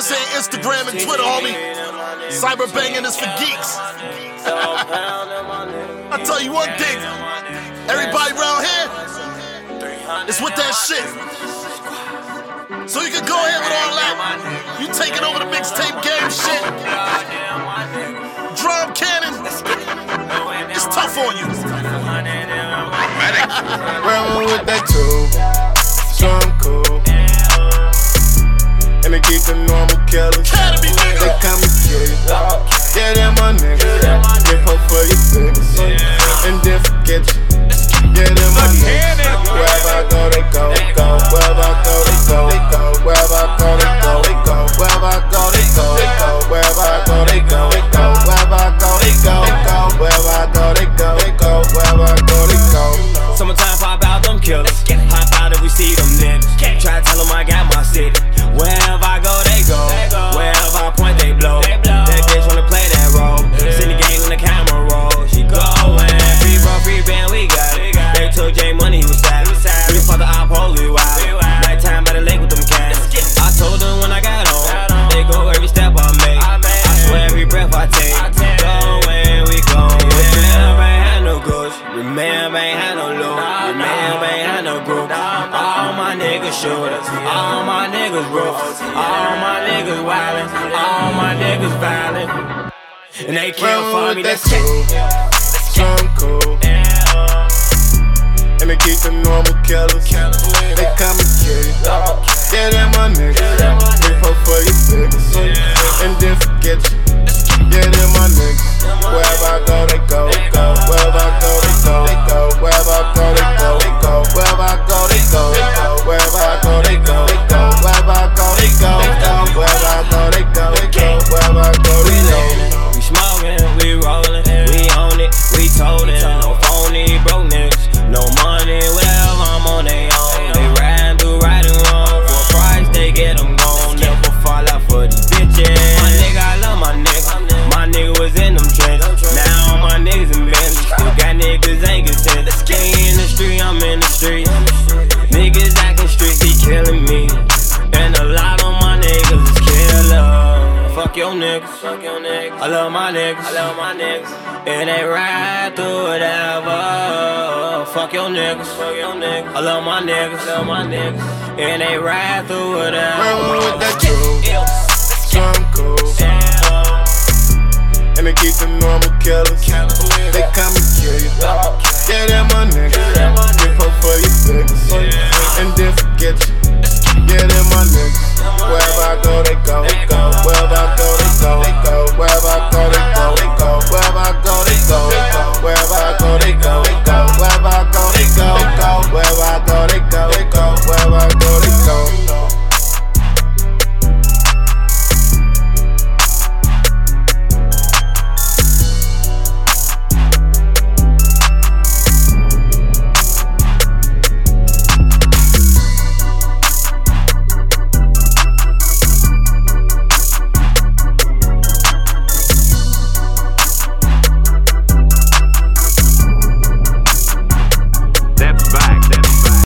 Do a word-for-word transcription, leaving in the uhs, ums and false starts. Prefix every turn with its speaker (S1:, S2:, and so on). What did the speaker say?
S1: This ain't Instagram and Twitter, homie. Cyberbanging is for geeks. I tell you one thing, everybody around here is with that shit. So you can go ahead with all that. You taking over the mixtape game shit. Drum cannon, it's tough on you.
S2: Round with that too, so I'm cool. And they keep the normal killers. They come and kill you. Yeah, they're my niggas. They poke for your figures and then forget you. Yeah, they're my niggas. Wherever I go, they go, go. Wherever I go, they go, they go. Wherever I go, they go, they go. Wherever I go, they go, they go. Wherever I go, they go, they go. Wherever I go, they go, they go. Wherever I go, they go, they go. Wherever I go, they go.
S3: Summertime pop out them killers. Hop out if we see them niggas. Try to tell them I got my city. Wherever I go, they go. Wherever I point, they blow. That bitch wanna play that role. Send the game when the camera roll. She going. Free bro, free band, we got it. They took J Money, he was savage. We fought the op, holy wild. Nighttime by the lake with them cats. I told them when I got home, they go every step I make. I swear every breath I take. Going, we go. Remember ain't had no ghost. Remember ain't had no loot. Remember ain't had no group. All my niggas shooters. All my niggas roofs. All my niggas wildin'. All my niggas violent. And they kill for me, that's
S2: cool. So I'm cool. And they keep the normal killers. They come and kill you. Yeah, they're my niggas. They poke for your figures and then forget you. Yeah, they're my niggas. Wherever I go, they go, go. Wherever I go, they go, they go. Wherever I go, they go, they go. Wherever I go, they go, they go. Wherever I go, they go, they go. Wherever I go, they go, they go. Wherever I go, they go, they go. Wherever I go, they go.
S3: We smoking, we rolling, we own it, we told it. No phony, broke niggas, no money, whatever, I'm on they own. They riding through right and wrong. For a price, they get them gone. Never fall out for these bitches. My nigga, I love my nigga. My nigga was in them trenches. Now all my niggas in Bentley. Still got niggas ain't content. They in the street, I'm in the street. Niggas acting street, be killing me. And a lot of my niggas is killer. Fuck your niggas, fuck your niggas. I love my niggas, I love my niggas. And they ride through whatever. Fuck your niggas, fuck your niggas. I love my niggas, love my niggas. And they ride through whatever.
S2: Round with that too, so I'm cool. And they keep the normal killers. They come and kill you. Yeah, they're my niggas. They poke for your figures and then forget you. Yeah, they're my niggas. Wherever I go, they go.